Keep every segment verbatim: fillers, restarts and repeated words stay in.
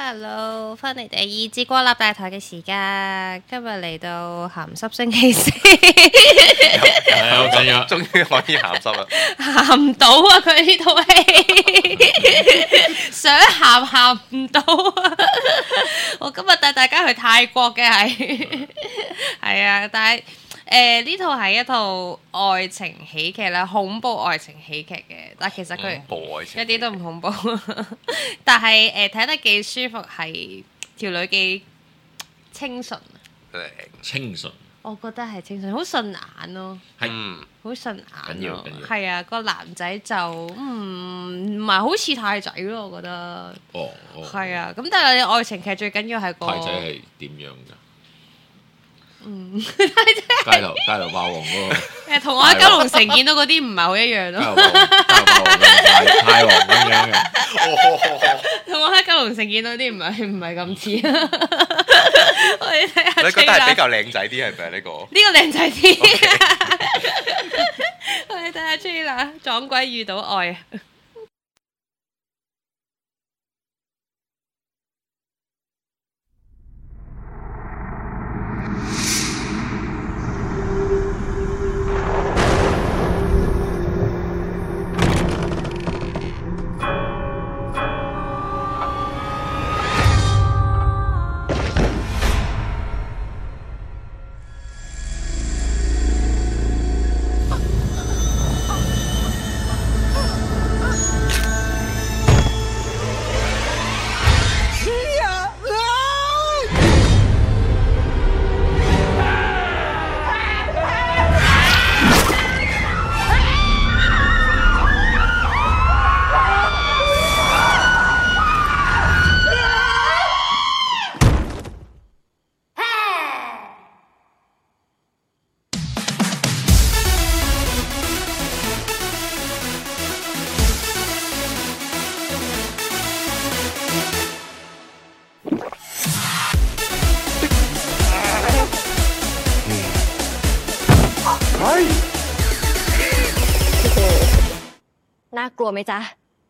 Hello，翻嚟第二節光立大台嘅時間，今日嚟到鹹濕星期四， 係好緊要，終於可以鹹濕啦！ 鹹唔到啊！佢呢套戲想鹹鹹唔到啊！我今日帶大家去泰國嘅係係啊，但係誒呢套係一套愛情喜劇啦，恐怖愛情喜劇嘅，但係其實佢恐怖愛情一啲都唔恐怖，但係誒睇得幾舒服，係條女幾清純， 清純， 我覺得係清純，好順眼咯， 係好順眼緊要咯緊要， 係啊，個男仔就唔唔係好似太仔咯，我覺得， 哦哦， 係啊，咁但係你愛情劇最緊要係個太仔係點樣㗎？ 嗯， 街頭街頭霸王嗰個， 誒同我喺九龍城見到嗰啲唔係好一樣咯， 街頭霸王，街頭霸王太太王咁樣嘅， 同我喺九龍城見到啲唔係唔係咁似，我哋睇下。 你覺得係比較靚仔啲係咪呢個？ 呢個靚仔啲，我哋睇下 Trailer 撞鬼遇到愛啊！ น่ากลัวไหมจ๊ะ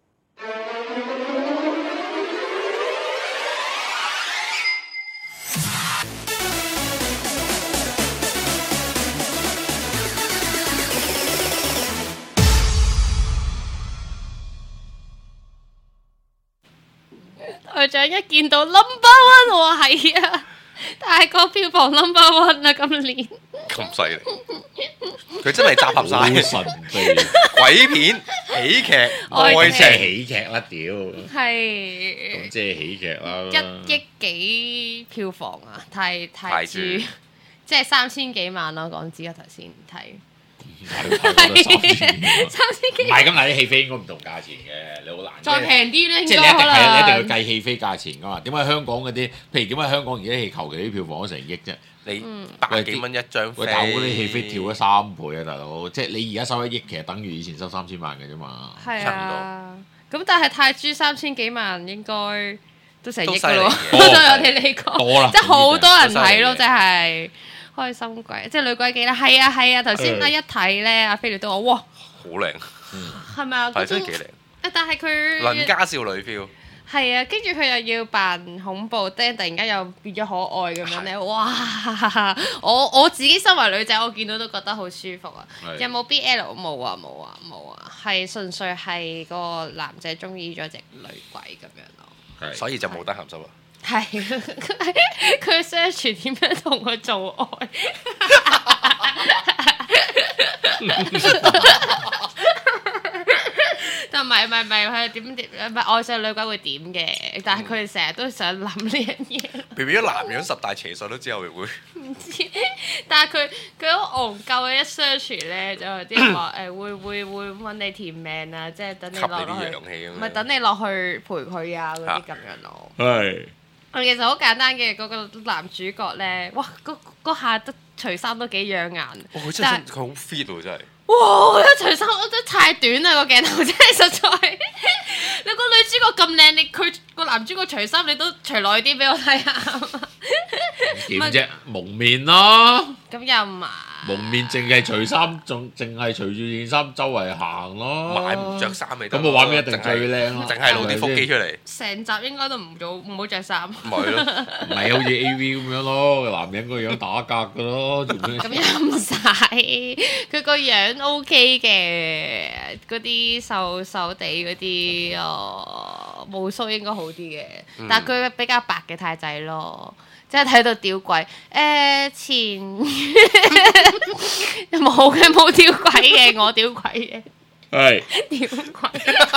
台長一見到 number one， 我話係啊，泰國票房 number one 啊，今年咁犀利，佢真係集合晒好神秘， 鬼片、喜劇、愛即係情， 喜劇啦，屌， 係咁即係喜劇啦， 一億幾票房啊，泰泰泰銖銖即係三千幾萬咯，港紙啊頭先睇。 三千三千幾唔係咁，嗱啲戲飛應該唔同價錢嘅，你好難。 再平啲咧， 即係你一定係應該可能你一定要計戲飛價錢噶嘛？點解香港嗰啲，譬如點解香港而家啲戲求其啲票房都成億啫？ 你百幾蚊一張飛， 喂，大佬嗰啲戲飛跳咗三倍啊，大佬！即係你而家收一億，其實等於以前收三千萬嘅啫嘛。 係差唔啊，咁但係泰銖三千幾萬應該都成億噶咯， 都對犀利嘅我哋嚟講， 多啦即係好多人睇咯， 都犀利嘅真係開心鬼，即係女鬼記啦，係啊係啊，頭先誒啊一睇咧，阿菲力都話哇， 好靚， 係咪啊？ 係真係嗰種幾靚， 啊但係佢鄰家少女 feel， 係啊，跟住佢又要扮恐怖，跟住突然間又變咗可愛咁樣咧，哇！我我自己身為女仔，我見到都覺得好舒服啊。 係有冇 B L？冇啊冇啊冇啊，係純粹係個男仔中意咗隻女鬼咁樣咯。 係所以就冇得鹹濕啦。 係佢 search 點樣同佢做愛。但唔係唔係唔係，佢點點唔係愛上女鬼會點嘅，但係佢哋成日都想諗呢樣嘢。 B B 咗男人十大邪術都之後會唔知，但係佢佢好戇鳩嘅一 search 咧，就有啲人話誒會會會揾你填命啊，即係等你吸你落落去， 啲陽氣咁樣唔係等你落去陪佢啊嗰啲咁樣咯。 係我其實好簡單嘅，嗰、個男主角咧，哇嗰嗰下得除衫都幾養眼。 哦，佢真係佢好 fit 喎，真係。 哇！一除衫我真係太短啦，個鏡頭真係實在。你個女主角咁靚，你佢個男主角除衫，你都除耐啲俾我睇下。 點啫？蒙面咯， 咁又唔係蒙面淨係除衫，仲淨係除住件衫周圍行咯。 買唔着衫咪得咁個畫面一定最靚咯， 淨係露啲腹肌出嚟。 成集應該都唔做，唔好着衫。 咪係咯， 唔係好似 A V 咁樣咯，男人個樣打格噶咯，做咩？ 咁又唔使，佢個樣 O K 嘅，嗰啲瘦瘦地嗰啲哦，冇鬚應該好啲嘅， 嗯但係佢比較白嘅太仔咯，即係睇到吊詭。誒、前冇嘅冇吊詭嘅，我吊詭嘅。 係吊詭，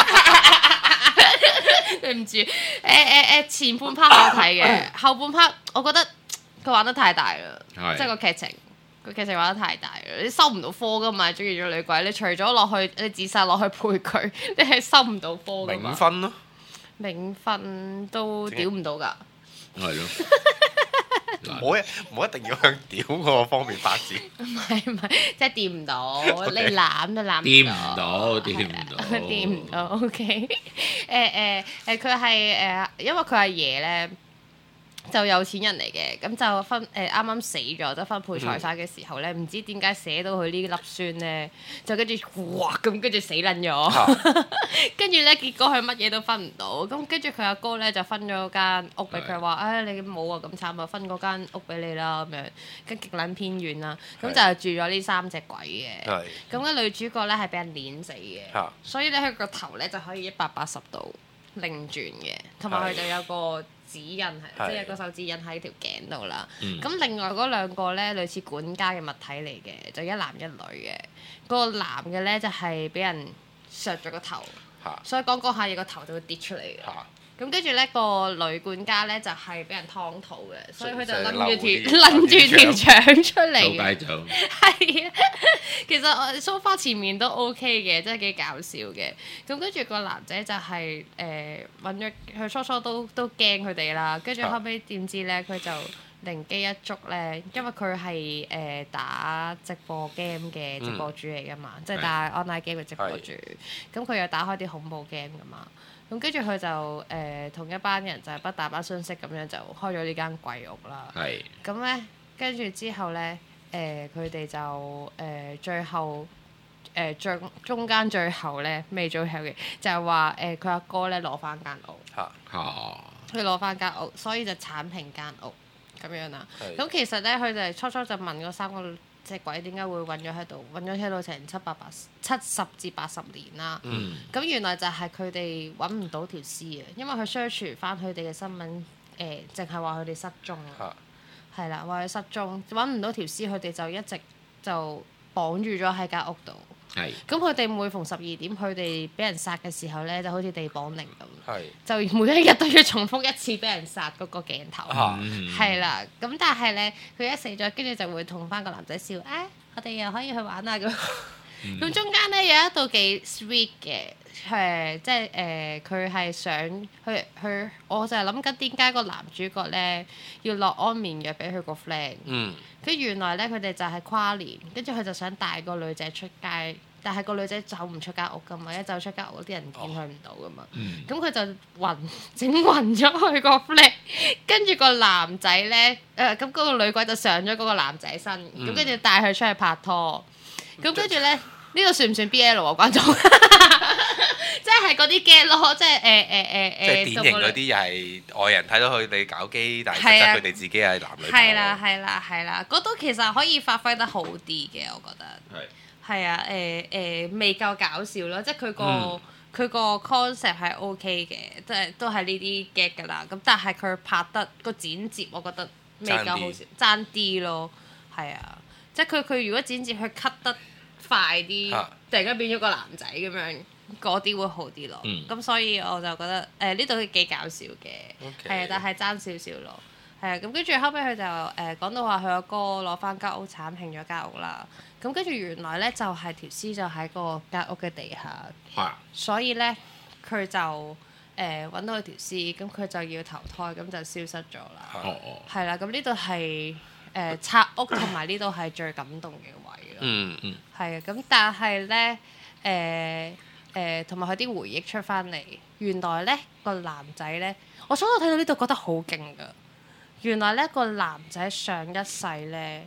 對唔住，誒誒誒，前半 part 好睇嘅，後半 part 我覺得佢玩得太大啦， 係即係個劇情，個劇情玩得太大啦，你收唔到科噶嘛，中意咗女鬼，你除咗落去，你自殺落去陪佢，你係收唔到科噶嘛名，分咯， 名分都屌唔到㗎， 係咯。 唔好一唔好一定要向屌嗰個方面發展。 唔係唔係，即係掂唔到，你攬都攬掂唔到掂唔到掂唔到，OK，誒誒誒，佢係誒，因為佢阿爺咧就有錢人嚟嘅，咁就分誒啱啱死咗，就分配財產嘅時候咧，唔知點解寫到佢呢粒孫咧，就跟住哇咁跟住死撚咗，跟住咧結果佢乜嘢都分唔到，咁跟住佢阿哥咧就分咗間屋俾佢，話誒你冇啊咁慘啊，分嗰間屋俾你啦咁樣，跟極撚偏遠啦，咁就住咗呢三隻鬼嘅， 係咁嘅女主角咧係俾人碾死嘅， 嚇所以咧佢個頭咧就可以一百八十度擰轉嘅，同埋佢就有個指印係， 係即係有個手指印喺條頸度啦。 嗯咁、另外嗰兩個咧類似管家嘅物體嚟嘅，就一男一女嘅。嗰、個男嘅咧就係、俾人削咗個頭， 嚇所以講講下嘢個頭就會跌出嚟嘅。 嚇咁跟住咧個女管家咧就係、俾人劏肚嘅，所以佢就成日擸住流條擸住條腸出嚟周嘅。 街長係啊，其實我 so far 前面都 OK 嘅，真係幾搞笑嘅。咁跟住個男仔就係誒揾咗佢初初都都驚佢哋啦，跟住後尾點知咧佢就靈機一觸咧，因為佢係誒打直播 game 嘅直播主嚟噶嘛，即係打 online game 嘅直播主。咁佢又打開啲恐怖 game 噶嘛。咁跟住佢就誒同、一班人就係不打不相識咁樣就開咗呢間鬼屋啦。 係咁咧，跟住之後咧，誒佢哋就誒、呃、最後誒最、呃、中間最後咧，未最後嘅就係話誒佢阿哥咧攞翻間屋， 嚇嚇佢攞翻間屋，所以就剷平間屋咁樣啦。 係咁其實咧，佢哋初初就問嗰三個隻鬼點解會韞咗喺度，韞咗喺度成七八八七十至八十年啦。 嗯咁原來就係佢哋揾唔到條屍啊，因為佢 search 翻佢哋嘅新聞，誒淨係話佢哋失蹤啊， 嚇係啦，話佢失蹤，揾唔到條屍，佢哋就一直就綁住咗喺間屋度。 係咁佢哋每逢十二點，佢哋俾人殺嘅時候咧，就好似地綁靈咁， 係就每一日都要重複一次俾人殺嗰個鏡頭。 嚇嗯係啦，咁但係咧，佢一死咗，跟住就會同翻個男仔笑，啊，我哋又可以去玩啦咁。咁、中間咧有一度幾 sweet 嘅，誒，即係誒，佢、係想去去，我就係諗緊點解個男主角咧要落安眠藥俾佢個 friend， 嗯跟住原來咧佢哋就係跨年，跟住佢就想帶個女仔出街，但係個女仔走唔出間屋噶嘛，一走出間屋啲人見佢唔到噶嘛。 嗯咁佢就暈整暈咗佢個 flag，跟住個男仔咧，誒咁嗰個女鬼就上咗嗰個男仔身，咁跟住帶佢出去拍拖，咁跟住咧呢度算唔算 B L 啊觀眾？即係嗰啲 get 咯，即係誒誒誒誒， 即係典型嗰啲又係外人睇到佢哋搞基，但係實係啊質佢哋自己係男女。 係啦，係啦係啦，嗰度其實可以發揮得好啲嘅，我覺得。 係係啊，誒、誒、未夠搞笑咯，即係佢個嗯佢個 concept 係 OK 嘅，即係都係呢啲 get 㗎啦。咁但係佢拍得個剪接，我覺得未夠好笑，爭啲咯。係啊，即係佢佢如果剪接佢 cut 得快啲， 啊突然間變咗個男仔咁樣，嗰啲會好啲咯。咁、 嗯所以我就覺得誒呢度幾搞笑嘅， OK 係啊，但係爭少少咯。係啊，咁跟住後尾佢就誒講到話佢阿哥攞翻間屋剷平咗間屋啦。咁跟住原來咧就係、條屍就喺個間屋嘅地下， 係所以咧佢就誒揾、到佢條屍，咁佢就要投胎，咁就消失咗啦。 嚇哦哦係啦，咁呢度係誒拆屋同埋呢度係最感動嘅位咯。 嗯嗯係啊，咁但係咧誒誒，同埋佢啲回憶出翻嚟，原來咧個男仔咧，我初初睇到呢度覺得好勁噶。原來咧個男仔上一世咧就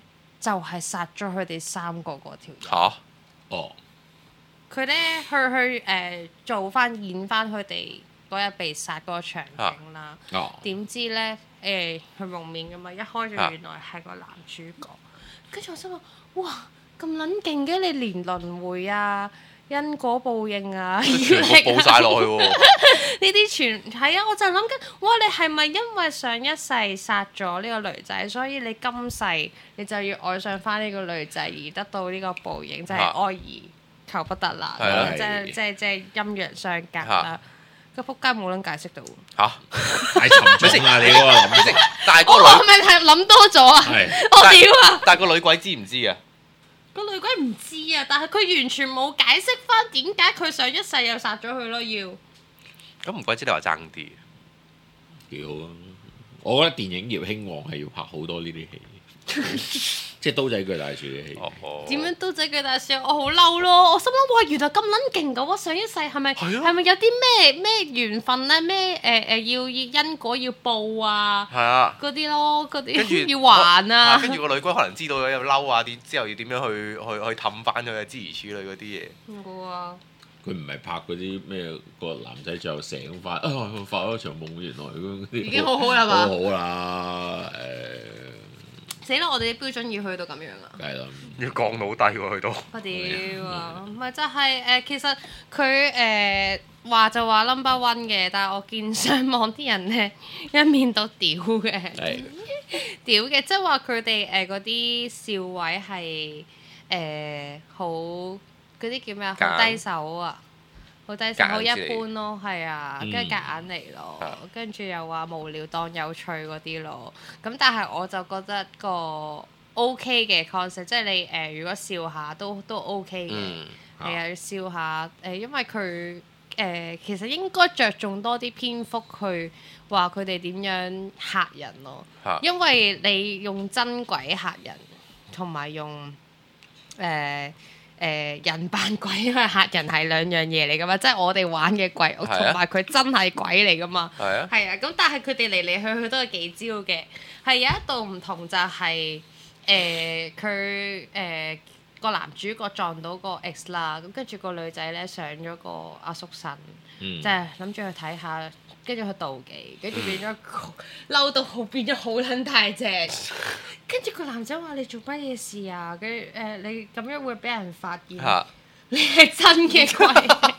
就係殺咗佢哋三個嗰條友。 嚇哦， 佢咧去去誒、呃、做翻演翻佢哋嗰日被殺嗰個場景啦。 哦， 點知咧誒佢蒙面噶嘛，一開咗啊原來係個男主角。跟住我心諗，哇咁撚勁嘅，你連輪迴啊！因果報應啊， 全部報晒落去喎！ 呢啲全係啊！我就諗緊，哇！你係咪因為上一世殺咗呢個女仔，所以你今世你就要愛上翻呢個女仔，而得到呢個報應，就係、是、愛而求不得啦， 係啊即係即係即係陰陽相隔啦。個仆街冇撚解釋到嚇， 太沉重啦！你嗰個諗， 但係我個女係咪係諗多咗啊？ 係我屌啊！ 但係個女鬼知唔知啊？ 個女鬼唔知啊，但係佢完全冇解釋翻點解佢上一世又殺咗佢咯，要。 咁唔怪之你話爭啲， 幾好啊！我覺得電影業興旺係要拍好多呢啲戲，即係刀仔鋸大樹嘅戲。 哦， 點樣刀仔鋸大樹？我好嬲咯！我心諗哇，原來咁撚勁嘅喎！上一世係咪係啊係咪有啲咩咩緣分咧？咩誒誒要要因果要報啊？ 係啊， 嗰啲咯，嗰跟住啲要還啊！ 跟住個女鬼可能知道咗有嬲啊，點之後要點樣去去去氹翻佢啊，諸如此類嗰啲嘢。 冇啊！ 佢唔係拍嗰啲咩個男仔最後醒翻啊，發咗場夢，原來嗰啲已經好好啦嘛好好啦，誒， 死啦！我哋啲標準要去到咁樣啊！ 梗係啦， 要降腦低喎，去到。 我屌啊！唔係就係、誒，其實佢誒話就話 number one 嘅，但係我見上網啲人咧一面都屌嘅， 係屌嘅，即係話佢哋誒嗰啲笑位係誒好嗰啲叫咩啊？好夾硬低手啊！好低手，好一夾硬之嚟般咯，係啊，跟住嗯夾硬嚟咯啊， 跟住又話無聊當有趣嗰啲咯。咁但係我就覺得個 OK 嘅 concept，即係你誒、呃、如果笑下都都 OK 嘅， 嗯， 係啊，笑下誒、呃，因為佢誒、呃、其實應該着重多啲篇幅去話佢哋點樣嚇人咯， 嚇因為你用真鬼嚇人，同埋用誒。呃誒、呃、人扮鬼去嚇人係兩樣嘢嚟噶嘛，即係我哋玩嘅鬼屋，同係啊埋佢真係鬼嚟噶嘛。 係啊， 係啊，咁但係佢哋嚟嚟去去都係幾招嘅，係有一度唔同就係誒佢誒個男主角撞到個 X 啦，咁跟住個女仔咧上咗個阿叔神， 嗯即係諗住去睇下，跟住去妒忌，跟住變咗嬲到好變咗好撚大隻，跟住個男仔話：你做乜嘢事啊？跟住誒你咁樣會俾人發現， 嚇你係真嘅鬼。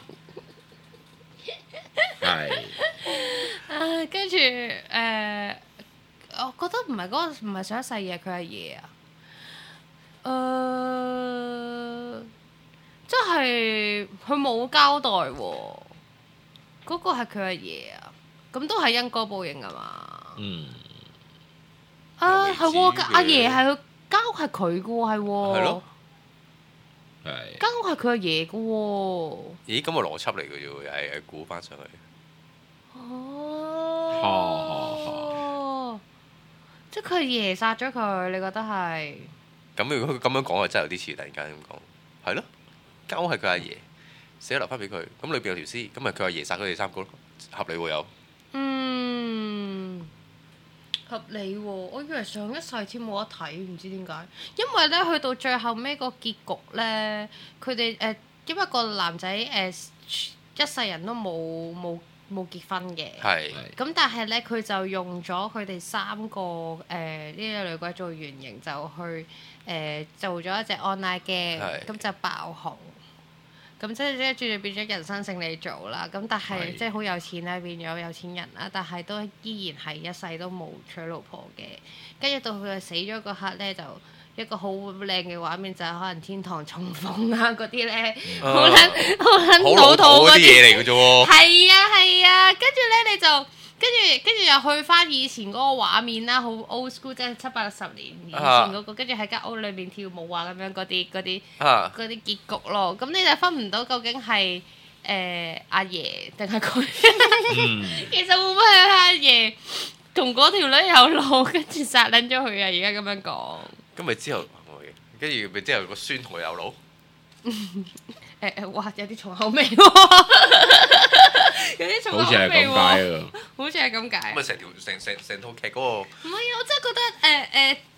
係啊，跟住誒，我覺得唔係嗰個唔係上一世嘢，佢係爺啊。誒、即係佢冇交代喎、嗰、個係佢阿爺啊，咁都係因果報應啊嘛。 嗯啊，係喎， 又未知嘅阿爺係佢交係佢嘅喎，係喎。 係咯。 係交係佢阿爺嘅喎。 咦，咁個邏輯嚟嘅啫喎，又係係估翻上去。 哦。即係佢阿爺殺咗佢，你覺得係？ 咁如果佢咁樣講，就真係有啲似突然間咁講，係咯，間屋係佢阿爺，死咗留翻俾佢，咁裏邊有條屍，咁咪佢阿爺殺佢哋三個咯，合理喎有。 嗯，合理喎、我以為上一世添冇得睇，唔知點解。因為咧，去到最後尾個結局咧，佢哋誒，因為個男仔誒、呃一世人都冇冇冇結婚嘅。 係。 咁但係咧，佢就用咗佢哋三個誒呢啲女鬼做原型，就去誒、呃做咗一隻 online game， 係咁就爆紅。咁即係即係轉就變咗人生勝利組啦。咁但係係即係好有錢啦，變咗有錢人啦。但係都依然係一世都冇娶老婆嘅。跟住到佢死咗嗰刻咧，就一個好靚嘅畫面，就係可能天堂重逢啊嗰啲咧，好撚好撚好老土老土嗰啲嗰啲嘢嚟嘅啫喎。 係啊係啊，跟住咧你就跟住跟住又去翻以前嗰個畫面啦，好 old school，即係七八十年以前嗰、個，跟住喺間屋裏面跳舞啊咁樣嗰啲嗰啲啊， 嗰啲結局咯。咁你就分唔到究竟係誒阿爺定係佢？ 嗯其實會唔會係阿爺同嗰條女有路，跟住殺撚咗佢啊？而家咁樣講。 咁咪之後，跟住咪之後個孫同佢有路。 誒誒，哇！有啲重口味喎，有啲重口好似係味咁解喎， 啊！ 好似係咁解。 咁咪成條成成成套劇嗰個唔係啊！我真係覺得誒誒、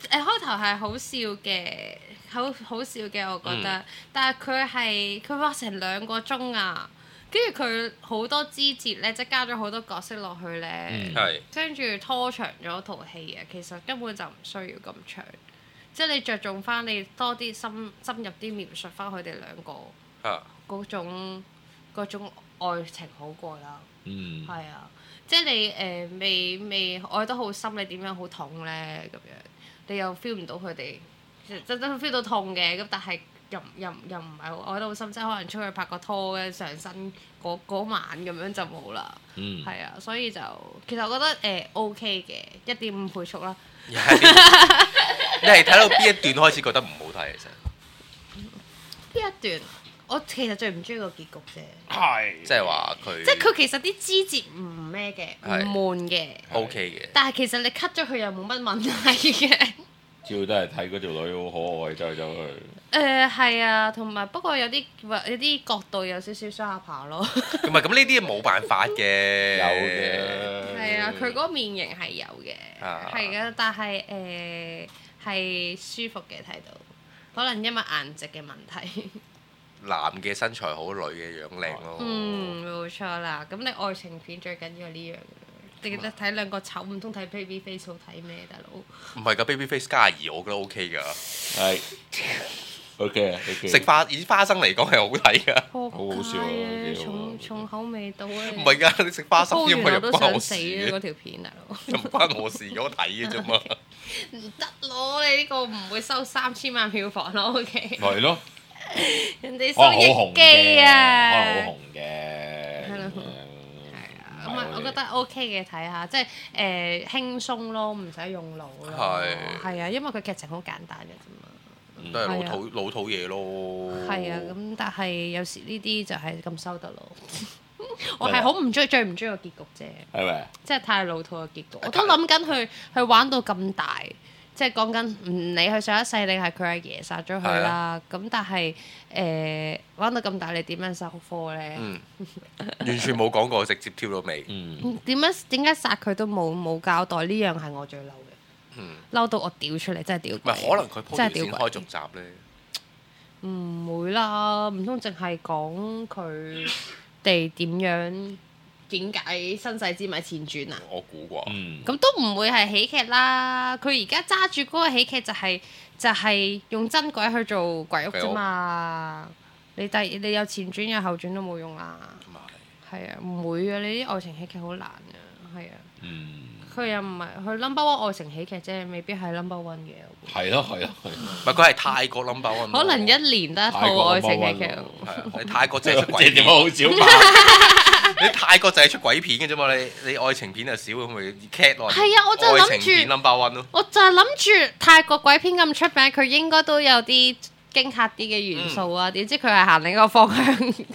誒開頭係好笑嘅，好好笑嘅我覺得， 嗯、 但係佢係佢話成兩個鐘啊，跟住佢好多枝節咧，即係加咗好多角色落去咧， 係跟住、嗯、拖長咗套戲啊，其實根本就唔需要咁長，即係你着重翻你多啲深深入啲描述翻佢哋兩個啊嗰種嗰種愛情好過啦， 嗯， 係啊。即係你誒、呃、未未愛得好深，你點樣好痛咧？咁樣你又 feel 唔到佢哋，真真 feel 到痛嘅。咁但係又又又唔係好愛得好深，即係可能出去拍個拖嘅上身嗰嗰晚咁樣就冇啦。 嗯， 係啊，所以就其實我覺得誒、呃、OK 嘅，一點五倍速啦。 你係睇到邊一段開始覺得唔好睇其實？ 邊一段？我其實最唔中意個結局啫。 係， 即係話佢即係佢其實啲枝節唔咩嘅，唔係悶嘅。 OK 嘅。 但係其實你 cut 咗佢又冇乜問題嘅。 主要都係睇嗰條女好可愛，走嚟走去。 誒係啊，同埋不過有啲有啲角度有少少雙下巴咯。 唔係咁呢啲冇辦法嘅。 有嘅。 係啊，佢嗰個面型係有嘅， 啊係嘅，但係誒係舒服嘅睇到，可能因為顏值嘅問題。 男嘅身材好，女嘅樣靚咯。 嗯，冇錯啦。咁你愛情片最緊要係呢樣嘅，你覺得睇兩個醜唔通睇 baby face 好睇咩，大佬？ 唔係㗎，baby face 加怡我覺得 OK 㗎。 係。OK 啊，OK。 食花以花生嚟講係好睇㗎。 好好笑啊幾好重重口味到啊！ 唔係㗎，你食花生因為我都想入關我事死啊！ 嘅， 嗰條片大佬。 唔關我事，我睇嘅啫嘛。 唔得咯，你呢個唔會收三千萬票房咯，OK？ 係咯。 人哋可能收億好紅機嘅， 啊！ 可能好紅嘅。 係咯係啊，咁啊，我覺得 OK 嘅睇下，即係誒輕鬆咯，唔使用腦咯。 係係啊，因為佢劇情好簡單嘅啫嘛。 都係老土老土嘢咯。 係啊，咁但係有時呢啲就係咁收得咯。我係好唔中意，最唔中意個結局啫。 係咪？ 即係太老土嘅結局，我都諗緊佢佢玩到咁大。即係講緊唔理佢上一世定係佢阿爺殺咗佢啦，咁但係誒玩到咁大，你點樣收科咧？ 嗯，完全冇講過，直接跳到尾。 嗯。 點樣點解殺佢都冇冇交代？呢樣係我最嬲嘅。 嗯。 嬲到我屌出嚟，真係屌！ 唔係可能佢鋪條線真係屌開續集咧。 唔會啦，唔通淨係講佢哋點樣？點解身世之謎前傳啊？ 我估啩。 嗯。 咁都唔會係喜劇啦。佢而家揸住嗰個喜劇就係、就係、用真鬼去做鬼屋啫嘛。你第你有前傳有後傳都冇用啦。係啊，唔會嘅，你啲愛情喜劇好難嘅，係啊。 嗯。 佢又唔係佢 number one 愛情喜劇啫，未必係 number one 嘅。 係咯係咯係。 唔係佢係泰國 number one。 可能一年得一套愛情喜劇。 係啊，你泰國真係出鬼片。 即係點解好少拍？ 你泰國就係出鬼片嘅啫嘛，你你愛情片就少咁咪 cat 咯。 係啊，我就諗愛情片 number one 咯。 我就係諗住泰國鬼片咁出名，佢應該都有啲驚嚇啲嘅元素啊！點知佢係行另一個方向。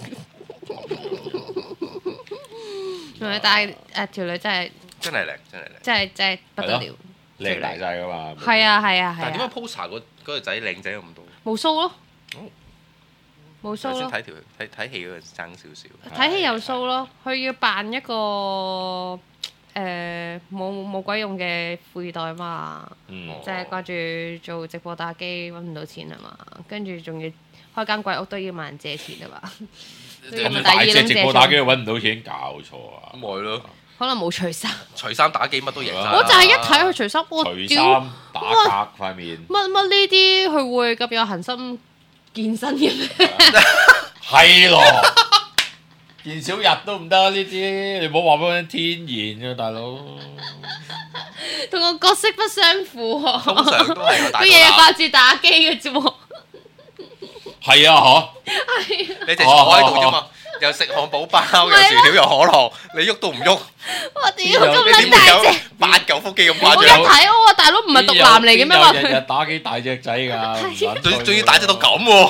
但係誒條女真係真係靚，真係靚。 真係真係不得了， 靚大晒㗎嘛。 係啊係啊係但係點解啊， poster 嗰嗰個仔靚仔咁多？ 冇鬚咯，冇鬚咯， 頭先睇條睇睇戲嗰陣爭少少。 睇戲有鬚咯，佢要扮一個誒冇冇鬼用嘅富二代嘛， 嗯。 就係掛住做直播打機揾唔到錢啊嘛，跟住仲要開間鬼屋都要問人借錢啊嘛。 咁大隻直播打機揾唔到錢，搞錯啊！ 咁咪咯， 可能冇除衫， 除衫打機乜都贏晒啦。 我就係一睇佢除衫，我除屌衫打格塊面， 乜乜呢啲佢會咁有恆心健身嘅咩？ 係咯，健少日都唔得呢啲，你唔好話俾我聽天然嘅大佬。 同個角色不相符喎。 通常都係個大佢日日掛住打機嘅啫喎。 係啊， 你就坐喺度啫嘛，又食漢堡包，又薯條，又可樂，你喐都唔喐。 我屌咁撚你點會有大隻！ 八嚿腹肌咁我一誇張？ 睇我話大佬唔係毒男嚟嘅咩？話邊有日日佢打機大隻仔㗎， 仲仲要大隻到咁喎！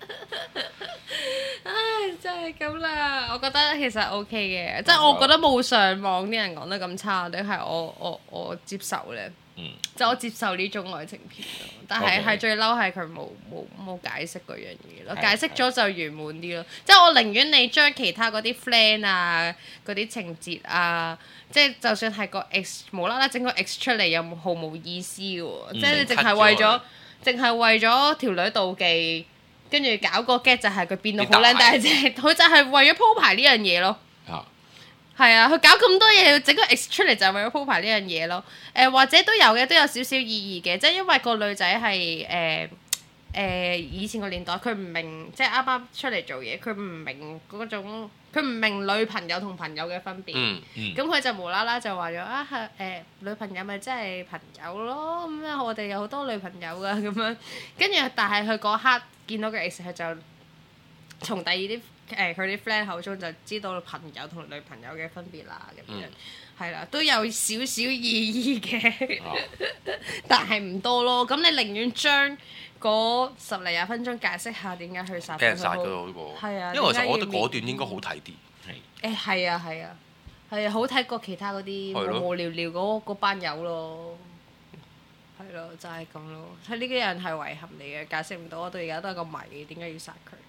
唉，真係咁啦。我覺得其實 O K 嘅，即係我覺得冇上網啲人講得咁差，定係我我我接受咧。 嗯， 就我接受呢種愛情片咯，但係 OK 係最嬲係佢冇冇冇解釋嗰樣嘢咯， 係解釋咗就圓滿啲咯。即係我寧願你將其他嗰啲 friend 啊、嗰啲情節啊，即係就算係個 ex 無啦啦整個 ex 出嚟，又毫無意思嘅喎。 嗯即係你淨係為咗 ，cut 淨係為咗條女妒忌，跟住搞個 get 就係佢變到好靚變大大隻，佢就係為咗鋪排呢樣嘢咯。 嚇係啊，佢搞咁多嘢，要整個 X 出嚟就係為咗鋪排呢樣嘢咯。誒、或者都有嘅，都有少少意義嘅，即係因為個女仔係誒誒以前個年代，佢唔明，即係啱啱出嚟做嘢，佢唔明嗰種，佢唔明女朋友同朋友嘅分別。 嗯嗯咁佢就無啦啦就話咗啊係誒女朋友咪即係朋友咯，咁樣我哋有好多女朋友噶咁樣，跟住但係佢嗰刻見到個 X 佢就從第二啲誒佢啲 friend 口中就知道朋友同女朋友嘅分別啦，咁樣係啦，都有少少意義嘅， 啊但係唔多咯。咁你寧願將嗰十零廿分鐘解釋下點解去殺俾人殺佢好嗰個， 係啊因為其實我覺得點解要嗰段應該好睇啲。 係誒係啊係啊係啊，好睇過其他嗰啲係咯無無聊聊嗰嗰班友咯，係咯就係咁咯。睇呢啲人係遺憾嚟嘅，解釋唔到。我到而家都係個謎，點解要殺佢？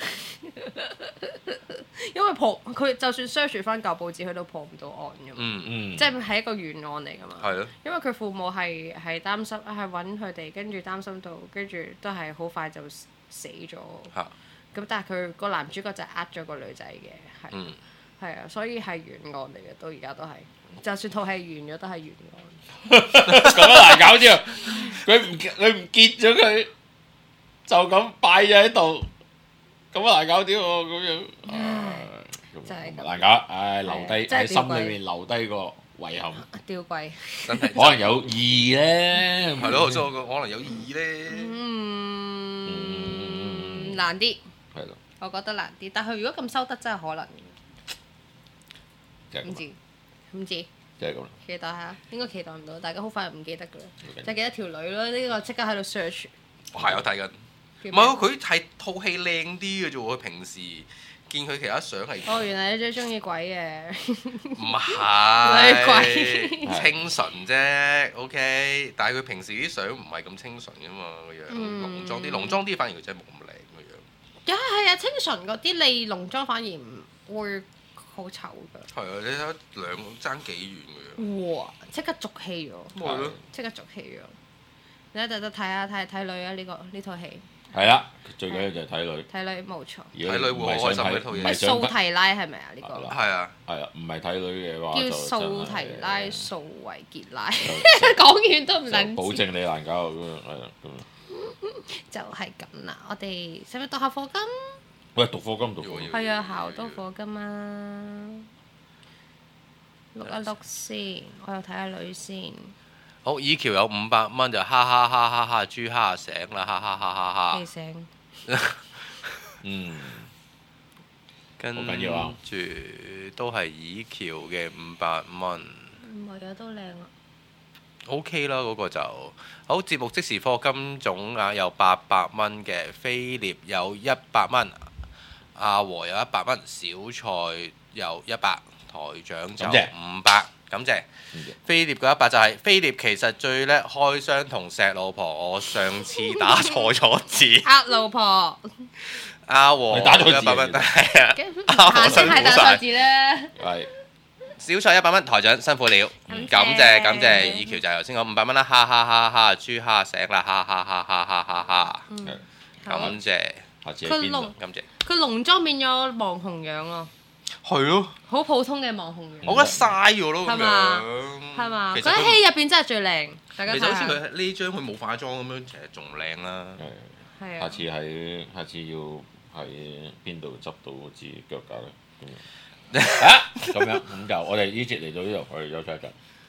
因為破佢就算 search 翻舊報紙，佢都破唔到案㗎嘛。 嗯， 嗯， 即係係一個懸案嚟㗎嘛。 係咯， 因為佢父母係係擔心，係揾佢哋，跟住擔心到，跟住都係好快就死咗。 嚇， 咁但係佢個男主角就係呃咗個女仔嘅，係嗯， 係啊，所以係懸案嚟嘅，到而家都係。就算套戲完咗，都係懸案。 咁樣難搞啲啊！佢唔佢唔結咗佢，就咁擺咗喺度，咁啊難搞啲喎咁樣。唉就係咁難搞，唉留低真係喺心吊詭裏面留低個遺憾， 吊詭。 真係可能有意義咧。 係咯，所以我覺得可能有意義咧。 嗯，難啲， 係咯， 我覺得難啲。但係如果咁收得，真係可能就係咁， 唔知唔知， 就係咁啦。 期待下，應該期待唔到，大家好快就唔記得㗎啦， 冇緊就記得條女咯。呢個即刻喺度 search。 係我睇緊， 叫咩唔係喎佢係套戲靚啲嘅啫喎，佢平時見佢其他相係哦，原來你最中意鬼嘅。 唔係女鬼清純啫？OK，但係佢平時啲相唔係咁清純噶嘛，個樣嗯濃妝啲，濃妝啲反而佢真係冇咁靚個樣。 呀，係啊，清純嗰啲你濃妝反而唔會好醜㗎。 係啊，你睇下兩爭幾遠個樣。 哇！即刻續戲咗， 係咯， 即刻續戲咗。你一陣就睇下睇睇女啊！呢個呢套戲係啦，最緊要就係睇女。 睇女冇錯。 如果睇女會唔係好開心想睇嘅套嘢唔係想睇蘇提拉係咪啊？呢個係啦係啊， 係啦，唔係睇女嘅話叫就蘇提拉真係蘇維傑拉， 就講完都唔就撚知。 保證你難搞咁樣，係啦咁樣。 就係咁啦，我哋使唔使讀下課金？ 喂，讀課金讀課金要係啊，考多課金啊！碌一碌先，我又睇下女先。 好，以橋有五百蚊就哈哈哈哈哈，豬蝦醒啦，哈哈哈哈哈記。醒。 嗯， 跟好緊要啊住都係以橋嘅五百蚊。 唔係啊，都靚啊！ O.K. 啦，嗰、個就好。節目即時課金總額有八百蚊嘅，菲臘有一百蚊，阿和有一百蚊，小菜有一百，台長就感謝五百，感謝。 嗯菲臘嗰一百就係、菲臘其實最叻開箱同錫老婆，我上次打錯咗字， 呃老婆， 阿和你打錯字啊一百蚊，係啊， 顏色係大錯字咧。 係小菜一百蚊，台長辛苦了， 感謝感謝感謝。以橋就係頭先講五百蚊啦，哈哈哈哈，豬蝦醒啦，哈哈哈哈哈哈哈， 係好感謝下次喺佢邊度龍？ 感謝。 佢濃妝變咗網紅樣咯， 係咯， 好普通嘅網紅樣， 我覺得嘥咗咯咁係嘛樣， 係嘛？ 其實佢佢喺戲入邊真係最靚，大家睇其實好似下。 佢呢張佢冇化妝咁樣，其實仲靚啦。 係係啊， 下次喺下次要喺邊度執到支腳架咧？咁樣啊，咁樣咁就我哋呢節嚟到呢度，我哋休息一陣。